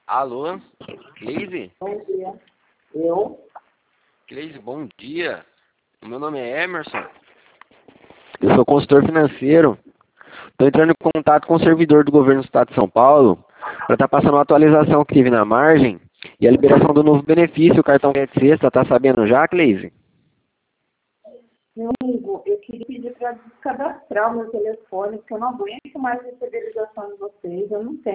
Alô, Cleise? Bom dia. Eu? Cleise, bom dia. O meu nome é Emerson. Eu sou consultor financeiro. Estou entrando em contato com o servidor do governo do estado de São Paulo para estar passando uma atualização que teve na margem e a liberação do novo benefício, o cartão Get Sexta. Tá sabendo já, Cleise? Meu amigo, eu queria pedir para descadastrar o meu telefone, porque eu não aguento mais receber ligação de vocês. Eu não tenho